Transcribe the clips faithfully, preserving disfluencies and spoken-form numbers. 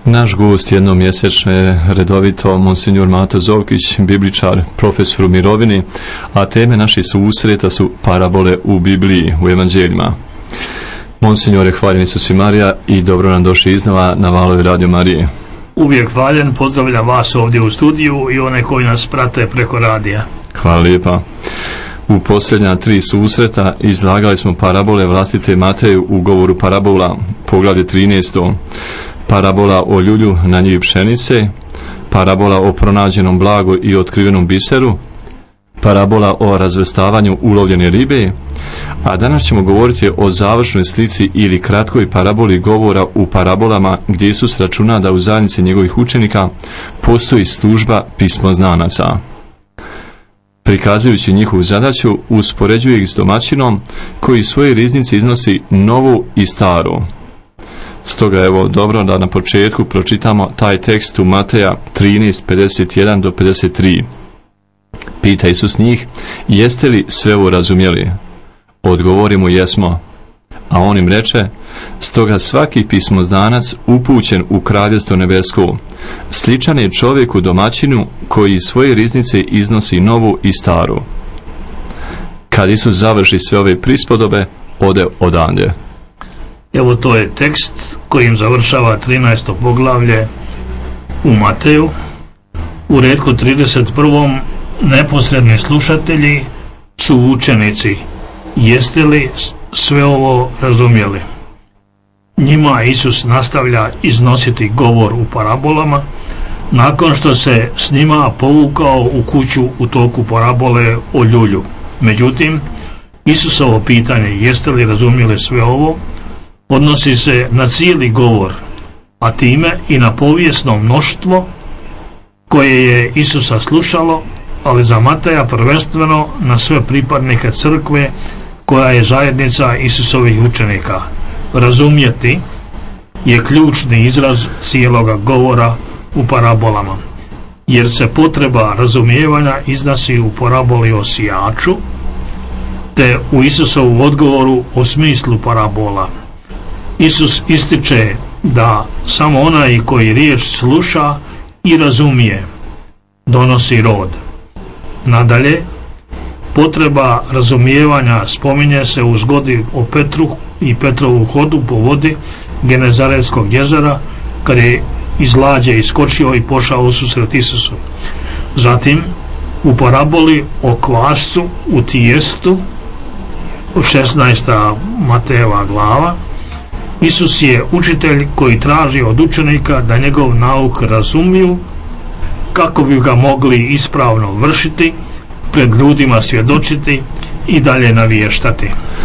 Naš gost jednomjesečno je redovito monsignor Mato Zovkić, bibličar, profesor u mirovini, a teme naših susreta su parabole u Bibliji, u evanđeljima. Monsignore, hvaljen Isus i Marija i dobro nam došli iznova na valove Radio Marije. Uvijek hvaljen, pozdravljam vas ovdje u studiju i one koji nas prate preko radija. Hvala lijepa. U posljednja tri susreta izlagali smo parabole vlastite Mateju u govoru parabola, poglavlje trinaesto. Parabola o ljulju na njivi pšenice, parabola o pronađenom blagu i otkrivenom biseru, parabola o razvrstavanju ulovljene ribe, a danas ćemo govoriti o završnoj slici ili kratkoj paraboli govora u parabolama gdje Isus računa da u zajednici njegovih učenika postoji služba pismoznanaca. Prikazujući njihovu zadaću, uspoređuje ih s domaćinom koji svoje riznice iznosi novu i staru. Stoga evo dobro da na početku pročitamo taj tekst u Mateja trinaest, pedeset jedan do pedeset tri. Pita Isus njih, jeste li sve ovo razumjeli? Odgovori mu, jesmo. A on im reče, stoga svaki pismoznanac upućen u kraljevstvo nebesko sličan je čovjeku domaćinu koji iz svoje riznice iznosi novu i staru. Kad Isus završi sve ove prispodobe, ode odande. Evo, to je tekst kojim završava trinaesto poglavlje u Mateju. U retku trideset prvom neposredni slušatelji su učenici. Jeste li sve ovo razumjeli? Njima Isus nastavlja iznositi govor u parabolama nakon što se s njima povukao u kuću u toku parabole o ljulju. Međutim, Isusovo pitanje jeste li razumjeli sve ovo odnosi se na cijeli govor, a time i na povijesno mnoštvo koje je Isusa slušalo, ali za Mateja prvenstveno na sve pripadnike crkve koja je zajednica Isusovih učenika. Razumjeti je ključni izraz cijeloga govora u parabolama, jer se potreba razumijevanja iznosi u paraboli o sijaču, te u Isusovu odgovoru o smislu parabola. Isus ističe da samo onaj koji riječ sluša i razumije donosi rod. Nadalje, potreba razumijevanja spominje se u zgodi o Petru i Petrovu hodu po vodi Genezaretskog jezera, kad je iz lađe iskočio i pošao u susret Isusu. Zatim, u paraboli o kvascu u tijestu, šesnaesta Matejeva glava, Isus je učitelj koji traži od učenika da njegov nauk razumiju kako bi ga mogli ispravno vršiti, pred ljudima svjedočiti i dalje navještati.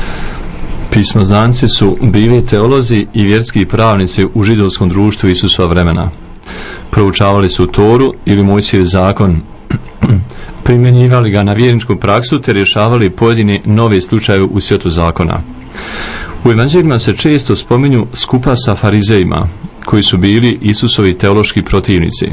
Pismoznanci su bili teolozi i vjerski pravnici u židovskom društvu Isusova vremena. Proučavali su Toru ili Mojsijev zakon, primjenjivali ga na vjerničku praksu te rješavali pojedine nove slučajeve u svijetu zakona. U evanđeljima se često spominju skupa sa farizejima, koji su bili Isusovi teološki protivnici.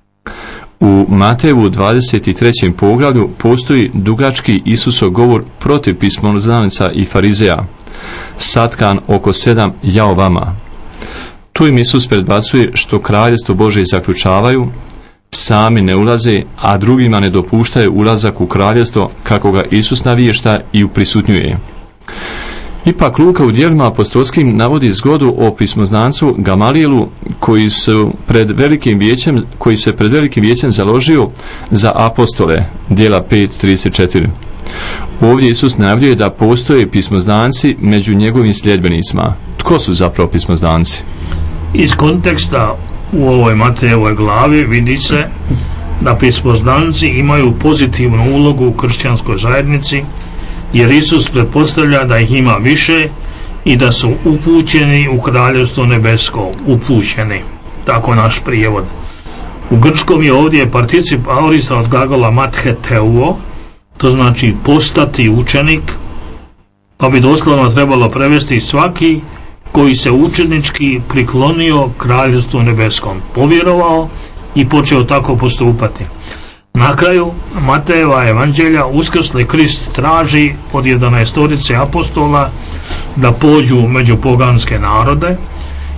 U Matejevu dvadeset trećem poglavlju postoji dugački Isusov govor protiv pismoznanaca i farizeja, satkan oko sedam jao vama. Tu im Isus predbacuje što kraljevstvo Božje zaključavaju, sami ne ulaze, a drugima ne dopuštaju ulazak u kraljevstvo kako ga Isus navješta i uprisutnjuje. Ipak Luka u djelima apostolskim navodi zgodu o pismoznancu Gamalijelu koji, su pred velikim vijećem, koji se pred velikim vijećem založio za apostole, djela pet trideset četiri. Ovdje Isus najavljuje da postoje pismoznanci među njegovim sljedbenicima. Tko su zapravo pismoznanci? Iz konteksta u ovoj Matejevoj glavi vidi se da pismoznanci imaju pozitivnu ulogu u kršćanskoj zajednici, jer Isus pretpostavlja da ih ima više i da su upućeni u kraljevstvo nebesko. Upućeni, tako naš prijevod. U grčkom je ovdje particip aorisa od glagola matheteuo, to znači postati učenik, pa bi doslovno trebalo prevesti svaki koji se učenički priklonio kraljevstvu nebeskom, povjerovao i počeo tako postupati. Na kraju Matejeva evanđelja uskrsli Krist traži od jedanaestorice apostola da pođu među poganske narode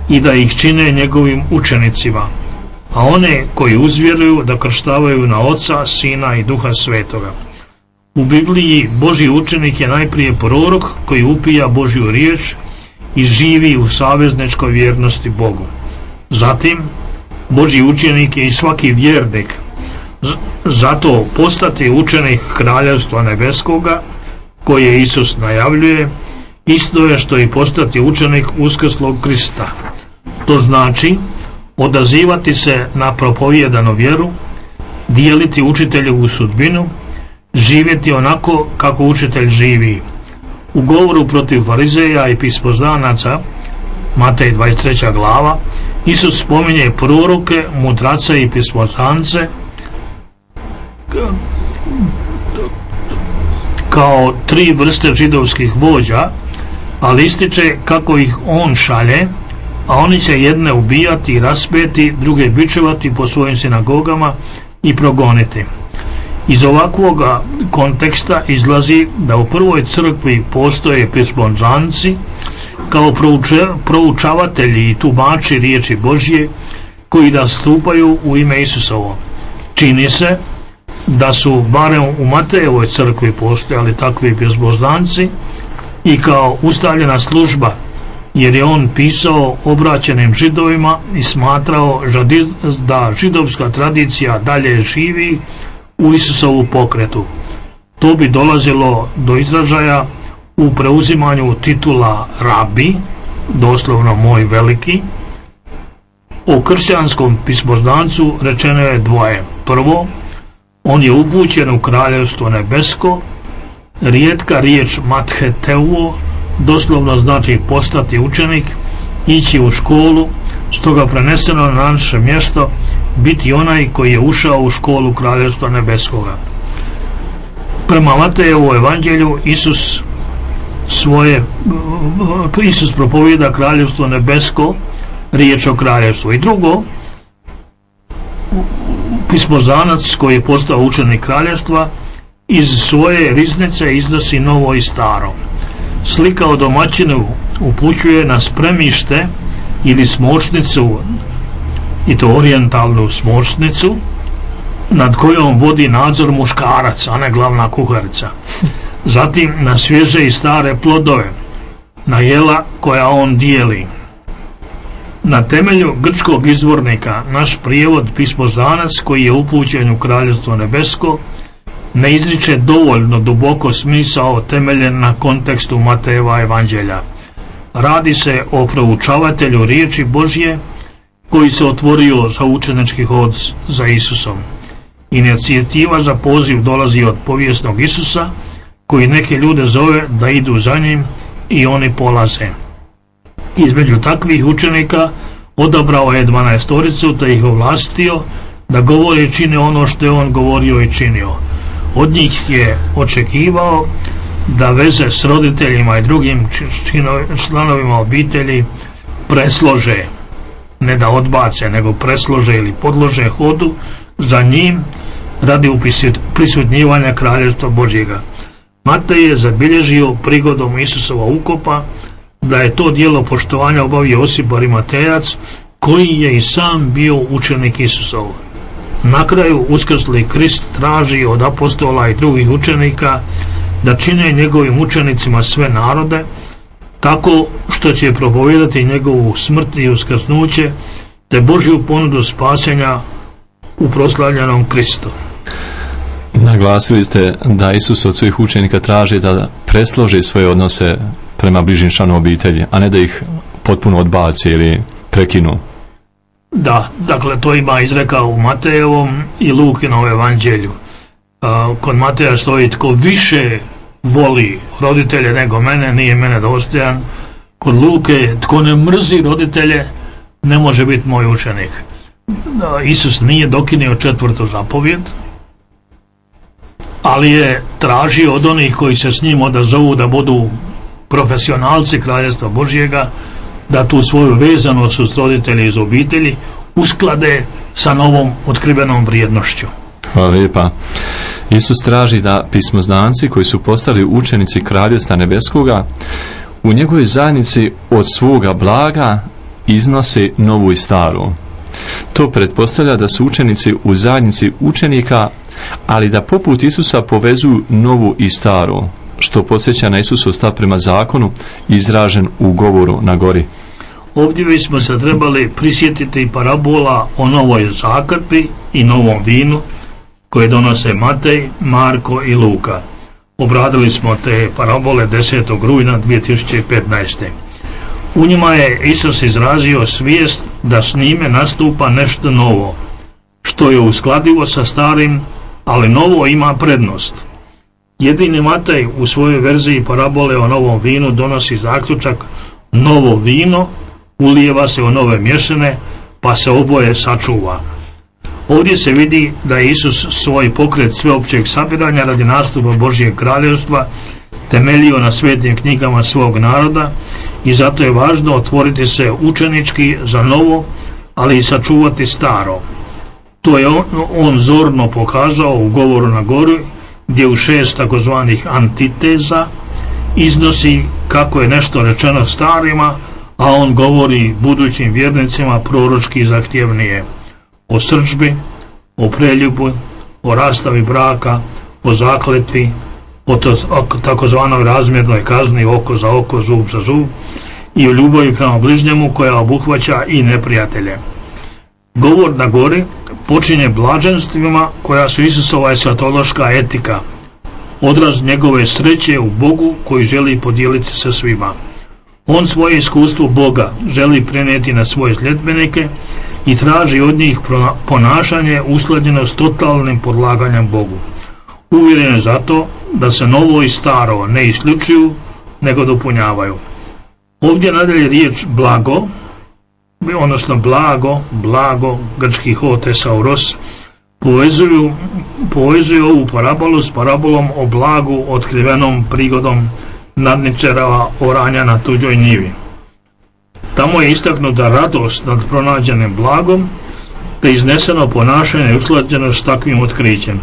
i da ih čine njegovim učenicima, a one koji uzvjeruju da krštavaju na Oca, Sina i Duha Svetoga. U Bibliji Božji učenik je najprije prorok koji upija Božju riječ i živi u savezničkoj vjernosti Bogu. Zatim, Božji učenik je i svaki vjernik. Zato postati učenik Kraljevstva Nebeskoga, koje Isus najavljuje, isto je što i postati učenik uskrslog Krista. To znači odazivati se na propovijedanu vjeru, dijeliti učiteljevu sudbinu, živjeti onako kako učitelj živi. U govoru protiv farizeja i pismoznanaca, Matej dvadeset treća glava, Isus spominje proroke, mudrace i pismoznance kao tri vrste židovskih vođa, ali ističe kako ih on šalje, a oni će jedne ubijati i raspeti, druge bičevati po svojim sinagogama i progoniti. Iz ovakvog konteksta izlazi da u prvoj crkvi postoje pismoznanci kao prouče, proučavatelji i tumači riječi Božje koji da stupaju u ime Isusovo. Čini se da su barem u Matejevoj crkvi postojali takvi pismoznanci i kao ustaljena služba, jer je on pisao obraćenim židovima i smatrao da židovska tradicija dalje živi u Isusovu pokretu. To bi dolazilo do izražaja u preuzimanju titula rabi, doslovno moj veliki. O kršćanskom pismoznancu rečeno je dvoje. Prvo, on je upućen u Kraljevstvo Nebesko. Rijetka riječ matheteuo doslovno znači postati učenik, ići u školu, stoga preneseno na naše mjesto biti onaj koji je ušao u školu Kraljevstva Nebeskoga. Prema Matejevu evanđelju Isus svoje Isus propovijeda Kraljevstvo Nebesko, riječ o kraljevstvu. I drugo, pismoznanac koji je postao učenik kraljevstva iz svoje riznice iznosi novo i staro. Slika o domaćinu upućuje na spremište ili smočnicu, i to orijentalnu smočnicu, nad kojom vodi nadzor muškarac, a ne glavna kuharica. Zatim na svježe i stare plodove, na jela koja on dijeli. Na temelju grčkog izvornika naš prijevod pismoznanac koji je upućen u Kraljevstvo Nebesko ne izriče dovoljno duboko smisao temeljen na kontekstu Matejeva evanđelja. Radi se o proučavatelju riječi Božje koji se otvorio za učenički hod za Isusom. Inicijativa za poziv dolazi od povijesnog Isusa koji neke ljude zove da idu za njim i oni polaze. Između takvih učenika odabrao je dvanaestoricu te ih ovlastio da govore i čine ono što je on govorio i činio. Od njih je očekivao da veze s roditeljima i drugim članovima obitelji preslože, ne da odbace, nego preslože ili podlože hodu za njim radi prisutnjivanja Kraljevstva Božjega. Matej je zabilježio prigodom Isusova ukopa da je to djelo poštovanja obavio Josip Arimatejac, koji je i sam bio učenik Isusov. Na kraju uskrsli Krist traži od apostola i drugih učenika da čine njegovim učenicima sve narode, tako što će propovijedati njegovu smrt i uskrsnuće te Božju ponudu spasenja u proslavljenom Kristu. Naglasili ste da Isus od svojih učenika traži da preslože svoje odnose prema bližnjim članovima obitelji, a ne da ih potpuno odbaci ili prekinu. Da, dakle to ima izreka u Matejevom i Lukinovom evanđelju. Kod Mateja stoji tko više voli roditelje nego mene, nije mene dostojan. Kod Luke tko ne mrzi roditelje ne može biti moj učenik. Isus nije dokinio četvrtu zapovjed, ali je tražio od onih koji se s njim odazovu da budu profesionalci Kraljevstva Božjega, da tu svoju vezanost uz roditelji iz obitelji usklade sa novom otkrivenom vrijednošću. Hvala lijepa. Isus traži da pismoznanci koji su postali učenici Kraljevstva Nebeskoga u njegovoj zajednici od svoga blaga iznose novu i staru. To pretpostavlja da su učenici u zajednici učenika, ali da poput Isusa povezuju novu i staru, što podsjeća na Isusov stav prema zakonu izražen u govoru na gori. Ovdje bismo se trebali prisjetiti parabola o novoj zakrpi i novom vinu koje donose Matej, Marko i Luka. Obradili smo te parabole desetog rujna dvije tisuće petnaeste. U njima je Isus izrazio svijest da s njime nastupa nešto novo, što je uskladivo sa starim, ali novo ima prednost. Jedini Matej u svojoj verziji parabole o novom vinu donosi zaključak: novo vino ulijeva se u nove mješine, pa se oboje sačuva. Ovdje se vidi da je Isus svoj pokret sveopćeg sabiranja radi nastupa Božjeg kraljevstva temeljio na svetim knjigama svog naroda i zato je važno otvoriti se učenički za novo, ali i sačuvati staro. To je on, on zorno pokazao u govoru na gori, gdje u šest takozvanih antiteza iznosi kako je nešto rečeno starima, a on govori budućim vjernicima proročki zahtjevnije: o srdžbi, o preljubu, o rastavi braka, o zakletvi, o, to, o takozvanoj razmjernoj kazni oko za oko, zub za zub, i o ljubavi prema bližnjemu koja obuhvaća i neprijatelje. Govor na gori počinje blaženstvima koja su Isusova esatološka etika, odraz njegove sreće u Bogu koji želi podijeliti sa svima. On svoje iskustvo Boga želi prenijeti na svoje sljedbenike i traži od njih ponašanje usklađeno s totalnim podlaganjem Bogu. Uvjeren je zato da se novo i staro ne isključuju, nego dopunjavaju. Ovdje nadalje riječ blago, odnosno blago, blago, grčki hotesauros, povezuju, povezuju ovu parabolu s parabolom o blagu otkrivenom prigodom nadničareva oranja na tuđoj njivi. Tamo je istaknuta radost nad pronađenim blagom, te izneseno ponašanje usklađeno s takvim otkrićem.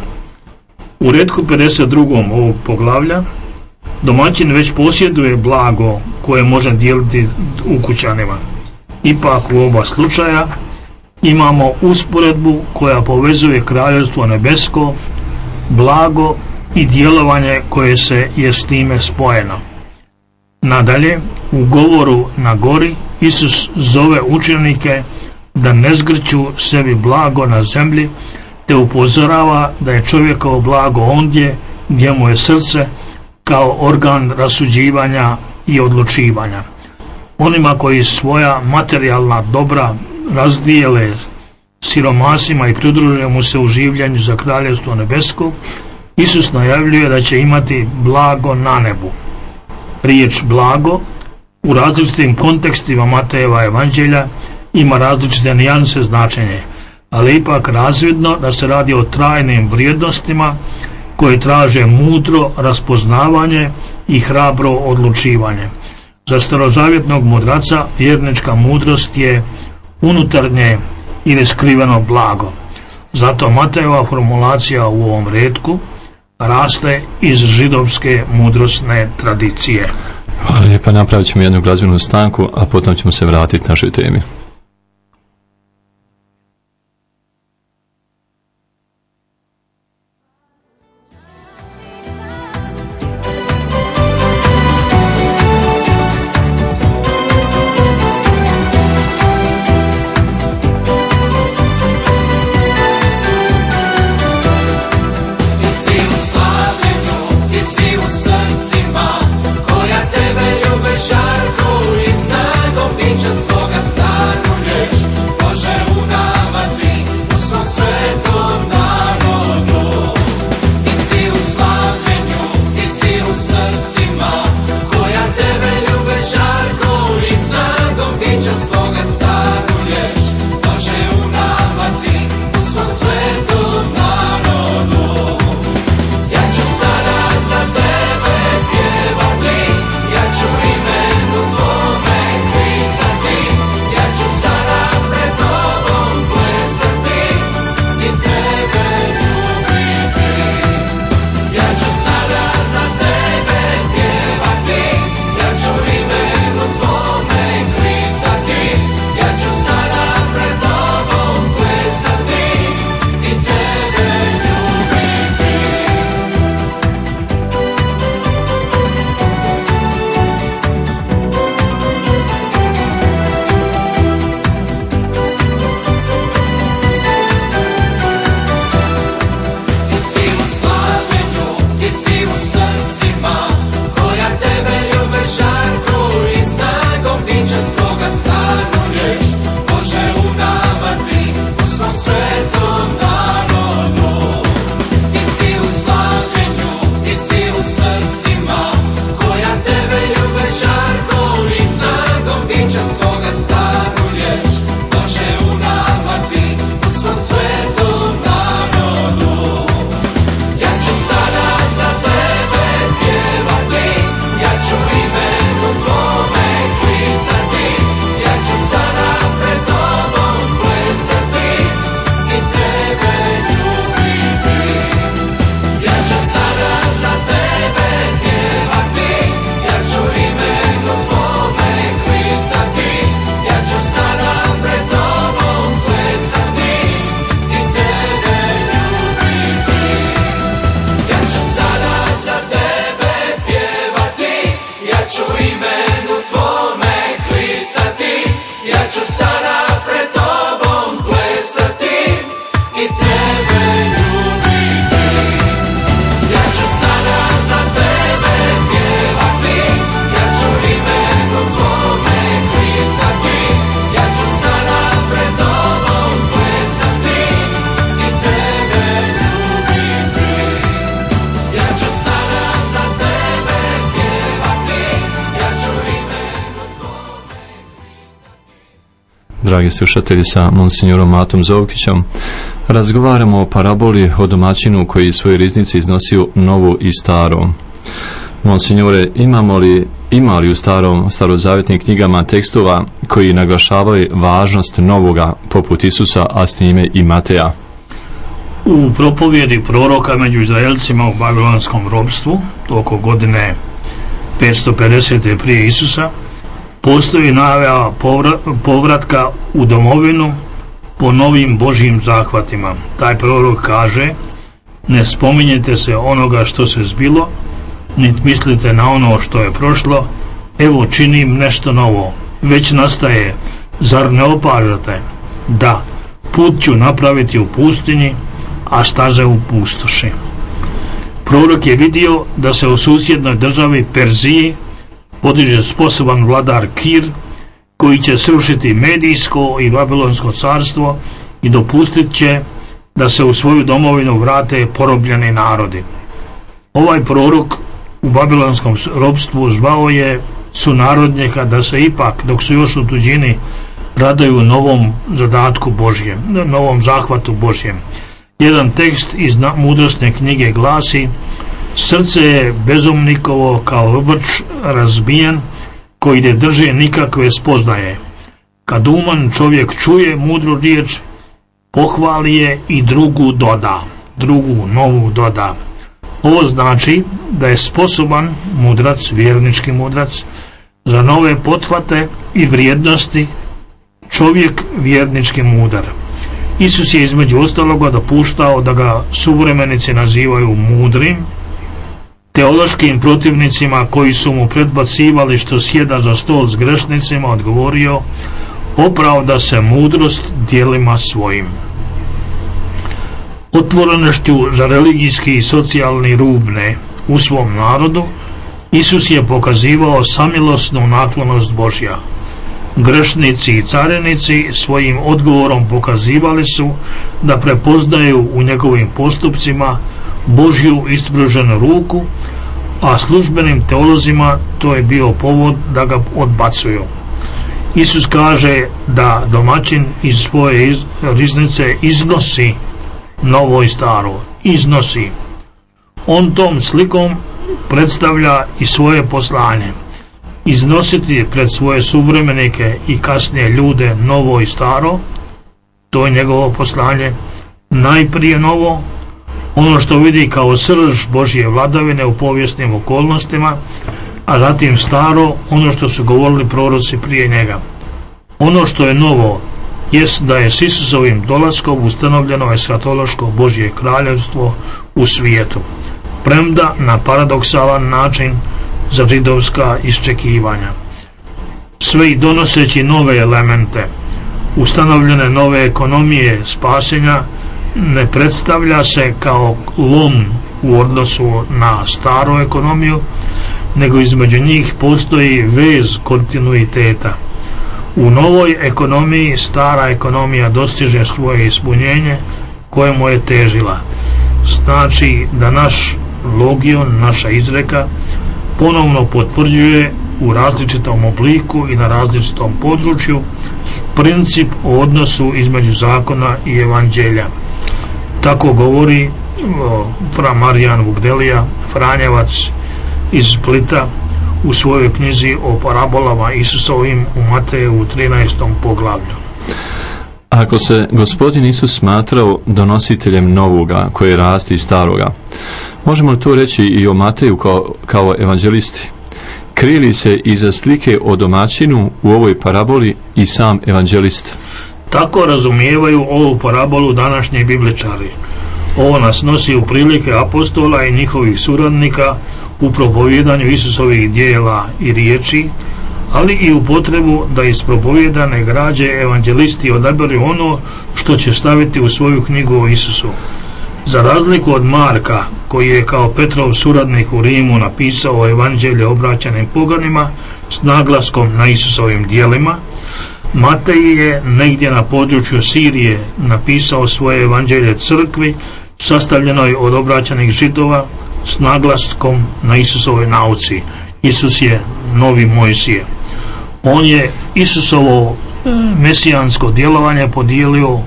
U retku pedeset drugom ovog poglavlja domaćin već posjeduje blago koje može dijeliti ukućanima. Ipak u oba slučaja imamo usporedbu koja povezuje kraljevstvo nebesko, blago i djelovanje koje se je s time spojeno. Nadalje, u govoru na gori Isus zove učenike da ne zgrću sebi blago na zemlji, te upozorava da je čovjekovo blago ondje gdje mu je srce kao organ rasuđivanja i odlučivanja. Onima koji svoja materijalna dobra razdijele siromasima i pridruže mu se u življenju za kraljevstvo nebesko, Isus najavljuje da će imati blago na nebu. Riječ blago u različitim kontekstima Matejeva evanđelja ima različite nijanse značenje, ali ipak razvidno da se radi o trajnim vrijednostima koje traže mudro raspoznavanje i hrabro odlučivanje. Za starozavjetnog mudraca vjernička mudrost je unutarnje ili skriveno blago. Zato Matejeva formulacija u ovom retku raste iz židovske mudrosne tradicije. Hvala lijepa, napravit ćemo jednu glazbenu stanku, a potom ćemo se vratiti našoj temi. Koja tebe ljube žarko i snagom bića svoga stara. dragi slušatelji, sa monsignorom Matom Zovkićem. Razgovaramo o paraboli o domaćinu koji svoje riznice iznosio novo i staro. Monsignore, imamo li, ima li u starom, starozavjetnim knjigama tekstova koji naglašavaju važnost novoga poput Isusa, a s njime i Mateja? U propovjedi proroka među Izraelcima u babilonskom ropstvu, oko godine petsto pedeset. prije Isusa, postoji najava povratka u domovinu po novim Božjim zahvatima. Taj prorok kaže: ne spominjete se onoga što se zbilo, niti mislite na ono što je prošlo, evo činim nešto novo, već nastaje, zar ne opažate? Da, put ću napraviti u pustinji, a staze u pustoši. Prorok je vidio da se u susjednoj državi Perziji podiže sposoban vladar Kir, koji će srušiti medijsko i babilonsko carstvo i dopustit će da se u svoju domovinu vrate porobljeni narodi. Ovaj prorok u babilonskom ropstvu zvao je sunarodnjaka da se ipak, dok su još u tuđini, radaju novom zadatku Božjem, novom zahvatu Božjem. Jedan tekst iz mudrosne knjige glasi: srce je bezumnikovo kao vrč razbijen, koji ne drži nikakve spoznaje. Kad uman čovjek čuje mudru riječ, pohvali je i drugu doda, drugu novu doda. Ovo znači da je sposoban mudrac, vjernički mudrac, za nove pothvate i vrijednosti, čovjek vjernički mudar. Isus je između ostaloga dopuštao da ga suvremenici nazivaju mudrim. Teološkim protivnicima koji su mu predbacivali što sjeda za stol s grešnicima odgovorio: opravda se mudrost djelima svojim. Otvorenošću za religijski i socijalni rubne u svom narodu, Isus je pokazivao samilosnu naklonost Božja. Grešnici i carinici svojim odgovorom pokazivali su da prepoznaju u njegovim postupcima Božju ispruženu ruku, a službenim teolozima to je bio povod da ga odbacuju. Isus kaže da domaćin iz svoje iz, riznice iznosi novo i staro, iznosi. On tom slikom predstavlja i svoje poslanje. Iznositi pred svoje suvremenike i kasnije ljude novo i staro, to je njegovo poslanje. Najprije novo, ono što vidi kao srž Božje vladavine u povijesnim okolnostima, a zatim staro, ono što su govorili proroci prije njega. Ono što je novo jest da je s Isusovim dolaskom ustanovljeno eskatološko Božje kraljevstvo u svijetu, premda na paradoksalan način za židovska iščekivanja. Sve i donoseći nove elemente, ustanovljene nove ekonomije spasenja, ne predstavlja se kao lom u odnosu na staru ekonomiju, nego između njih postoji vez kontinuiteta. U novoj ekonomiji stara ekonomija dostiže svoje ispunjenje kojemu je težila. Znači da naš logion, naša izreka, ponovno potvrđuje u različitom obliku i na različitom području princip o odnosu između zakona i evanđelja. Tako govori fra Marijan Vugdelija, Franjevac iz Splita, u svojoj knjizi o parabolama Isusovim u Mateju u trinaestom poglavlju. Ako se Gospodin Isus smatrao donositeljem novoga koje rasti iz staroga, možemo to reći i o Mateju kao, kao evanđelisti? Krili se iza slike o domaćinu u ovoj paraboli i sam evanđelist? Tako razumijevaju ovu parabolu današnji bibličari. Ovo nas nosi u prilike apostola i njihovih suradnika u propovjedanju Isusovih dijela i riječi, ali i u potrebu da iz propovijedane građe evanđelisti odaberu ono što će staviti u svoju knjigu o Isusu. Za razliku od Marka, koji je kao Petrov suradnik u Rimu napisao evanđelje obraćanim poganima s naglaskom na Isusovim dijelima, Matej je negdje na području Sirije napisao svoje evanđelje crkvi sastavljenoj od obraćanih Židova s naglaskom na Isusovoj nauci. Isus je novi Mojsije. On je Isusovo mesijansko djelovanje podijelio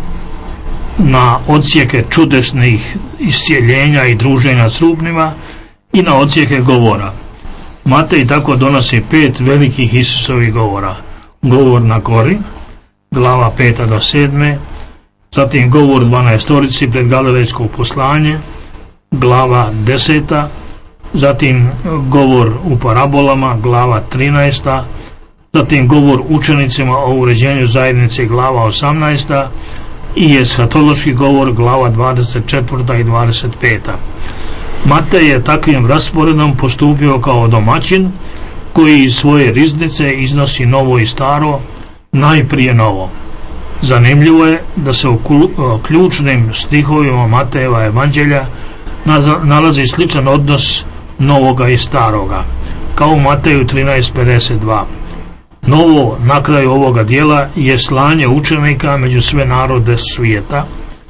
na odsjeke čudesnih iscijeljenja i druženja s rubnima i na odsjeke govora. Matej tako donosi pet velikih Isusovih govora. Govor na gori, glava peta do sedme, zatim govor dvanaestorici pred Galilejsko poslanje, glava deseta, zatim govor u parabolama, glava trinaesta, zatim govor učenicima o uređenju zajednice, glava osamnaesta, i eshatološki govor, glava dvadeset četvrta i dvadeset peta. Matej je takvim rasporedom postupio kao domaćin koji iz svoje riznice iznosi novo i staro, najprije novo. Zanimljivo je da se u ključnim stihovima Matejeva evanđelja nalazi sličan odnos novoga i staroga, kao u Mateju trinaest pedeset dva. Novo na kraju ovoga dijela je slanje učenika među sve narode svijeta.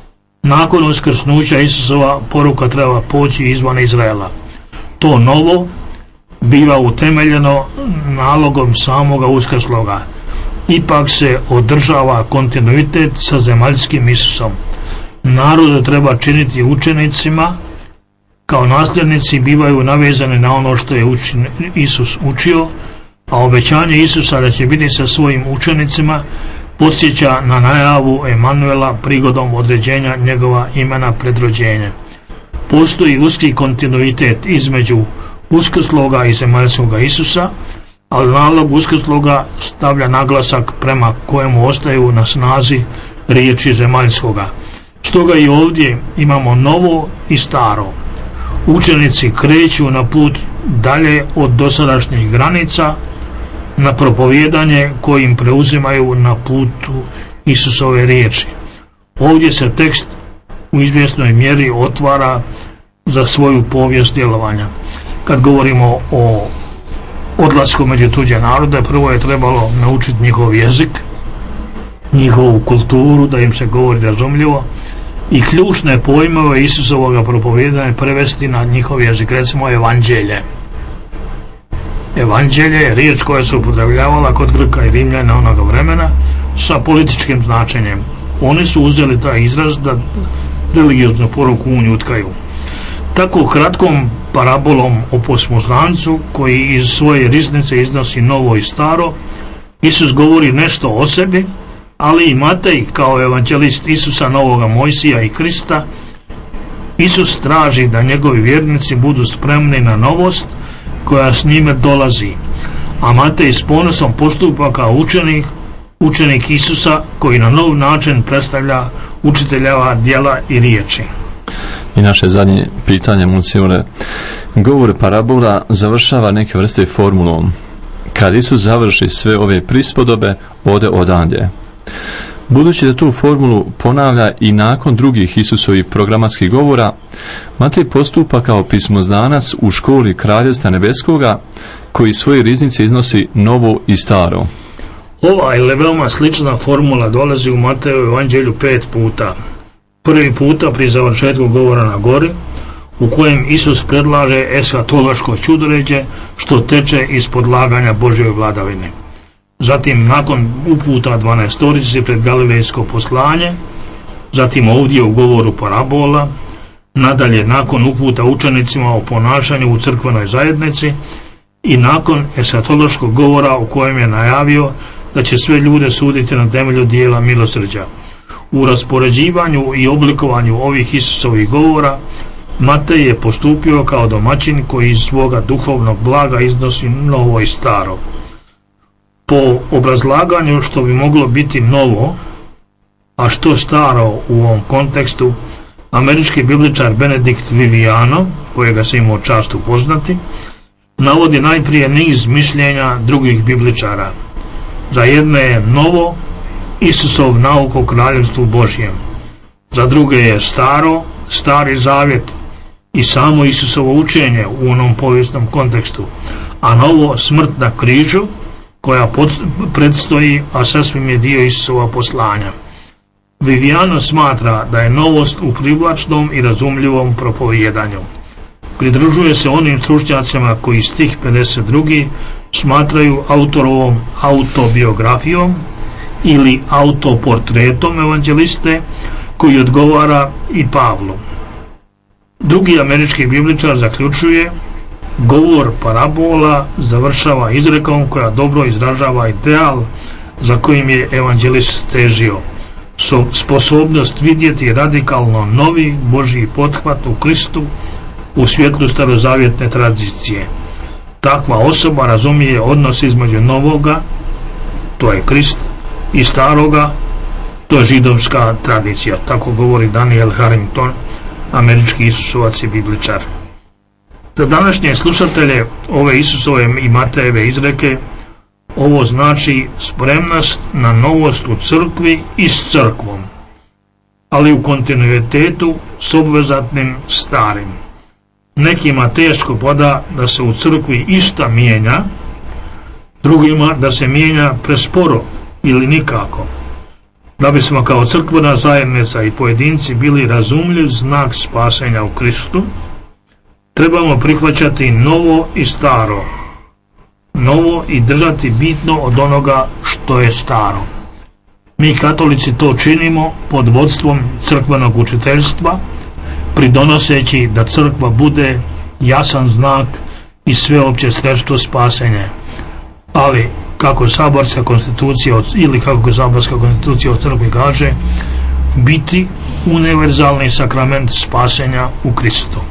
Nakon uskrsnuća Isusova poruka treba poći izvan Izraela. To novo biva utemeljeno nalogom samoga uskrsloga. Ipak se održava kontinuitet sa zemaljskim Isusom. Narode treba činiti učenicima, kao nasljednici bivaju navezani na ono što je učin, Isus učio, a obećanje Isusa da će biti sa svojim učenicima podsjeća na najavu Emanuela prigodom određenja njegova imena pred rođenjem. Postoji uski kontinuitet između uskrsloga i zemaljskoga Isusa, ali nalog uskrsloga stavlja naglasak prema kojemu ostaju na snazi riječi zemaljskoga. Stoga i ovdje imamo novo i staro. Učenici kreću na put dalje od dosadašnjih granica, na propovijedanje kojim preuzimaju na putu Isusove riječi. Ovdje se tekst u izvjesnoj mjeri otvara za svoju povijest djelovanja. Kad govorimo o odlasku među tuđe narode, prvo je trebalo naučiti njihov jezik, njihovu kulturu, da im se govori razumljivo, i ključne pojmove Isusovog propovijedanja prevesti na njihov jezik, recimo evanđelje. Evanđelje je riječ koja se upotrebljavala kod Grka i Rimljana onoga vremena sa političkim značenjem. Oni su uzeli taj izraz da religioznu poruku u nju utkaju. Tako kratkom parabolom o posmuzancu koji iz svoje riznice iznosi novo i staro, Isus govori nešto o sebi, ali i Matej kao evanđelist Isusa, novoga Mojsija i Krista. Isus traži da njegovi vjernici budu spremni na novost koja s njime dolazi, a Matej s ponosom postupa kao učenik, učenik Isusa koji na nov način predstavlja učiteljeva djela i riječi. I naše zadnje pitanje, monsignore, govor parabola završava neke vrste formulom. Kad Isus završi sve ove prispodobe, ode odandje. Budući da tu formulu ponavlja i nakon drugih Isusovih programatskih govora, Matej postupa kao pismoznanac u školi Kraljevstva Nebeskoga, koji svoje riznice iznosi novo i staro. Ova ili veoma slična formula dolazi u Mateju evanđelju pet puta. Prvi puta pri završetku govora na gori, u kojem Isus predlaže eshatološko čudoređe što teče iz podlaganja Božjoj vladavini. Zatim nakon uputa dvanaestorici pred Galilejsko poslanje, zatim ovdje u govoru parabola, nadalje nakon uputa učenicima o ponašanju u crkvenoj zajednici i nakon eshatološkog govora u kojem je najavio da će sve ljude suditi na temelju dijela milosrđa. U raspoređivanju i oblikovanju ovih Isusovih govora Matej je postupio kao domaćin koji iz svoga duhovnog blaga iznosi novo i staro. Po obrazlaganju što bi moglo biti novo, a što staro u ovom kontekstu, američki bibličar Benedikt Viviano, kojega se imao čast upoznati, navodi najprije niz mišljenja drugih bibličara. Za jedne je novo Isusov nauk o kraljevstvu Božjem, za druge je staro, stari zavjet i samo Isusovo učenje u onom povijesnom kontekstu, a novo smrt na križu koja pod, predstoji, a sasvim je dio Isusova poslanja. Viviano smatra da je novost u privlačnom i razumljivom propovijedanju. Pridružuje se onim stručnjacima koji stih pedeset dva smatraju autorovom autobiografijom ili autoportretom evanđeliste koji odgovara i Pavlu. Drugi američki bibličar zaključuje: govor parabola završava izrekom koja dobro izražava ideal za kojim je evanđelist težio. Sposobnost vidjeti radikalno novi Božji pothvat u Kristu u svjetlu starozavjetne tradicije. Takva osoba razumije odnos između novoga, to je Krist, i staroga, to je židovska tradicija. Tako govori Daniel Harrington, američki Isusovac i bibličar. Za današnje slušatelje ove Isusove i Matejeve izreke ovo znači spremnost na novost u crkvi i s crkvom, ali u kontinuitetu s obvezatnim starim. Nekima teško pada da se u crkvi išta mijenja, drugima da se mijenja presporo ili nikako. Da bismo kao crkvena zajednica i pojedinci bili razumljiv znak spasenja u Kristu, trebamo prihvaćati novo i staro, novo i držati bitno od onoga što je staro. Mi katolici to činimo pod vodstvom crkvenog učiteljstva, pridonoseći da crkva bude jasan znak i sveopće sredstvo spasenja. Ali kako saborska konstitucija ili kako saborska konstitucija od crkve kaže, biti univerzalni sakrament spasenja u Kristu.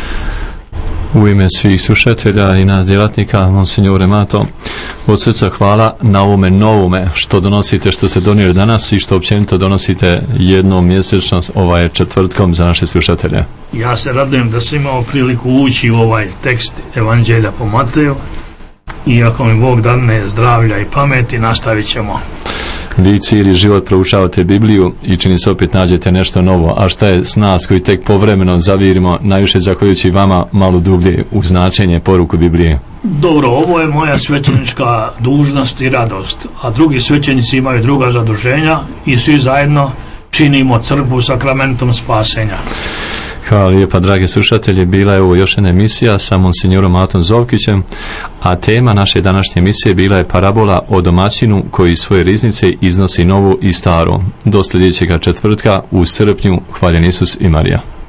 U ime svih slušatelja i nas djelatnika, Monsignore Mato, od srca hvala na ovome novome što donosite, što ste donijeli danas i što općenito donosite jednom mjesečno, ovaj četvrtkom za naše slušatelje. Ja se radujem da sam imao priliku ući u ovaj tekst Evanđelja po Mateju i ako mi Bog dadne zdravlja i pameti, nastavit ćemo. Vi cijeli život proučavate Bibliju i čini se opet nađete nešto novo, a šta je s nas koji tek povremeno zavirimo, najviše zahvaljujući vama, malo dublje u značenje poruku Biblije? Dobro, ovo je moja svećenička dužnost i radost, a drugi svećenici imaju druga zaduženja i svi zajedno činimo crkvu sakramentom spasenja. Hvala lijepa, dragi slušatelji, bila je ovo još jedna emisija sa monsignorom Matom Zovkićem, a tema naše današnje emisije bila je parabola o domaćinu koji iz svoje riznice iznosi novo i staro. Do sljedećega četvrtka u srpnju. Hvaljen Isus i Marija.